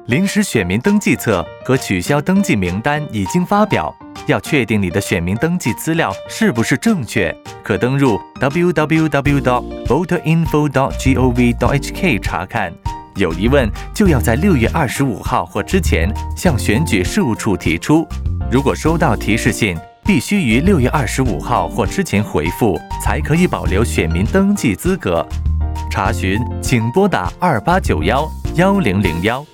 临时选民登记册和取消登记名单已经发表，要确定你的选民登记资料是不是正确，可登入 www.voterinfo.gov.hk 查看。有疑问就要在6月25号或之前向选举事务处提出。如果收到提示信，必须于6月25号或之前回复，才可以保留选民登记资格。查询请拨打28911001。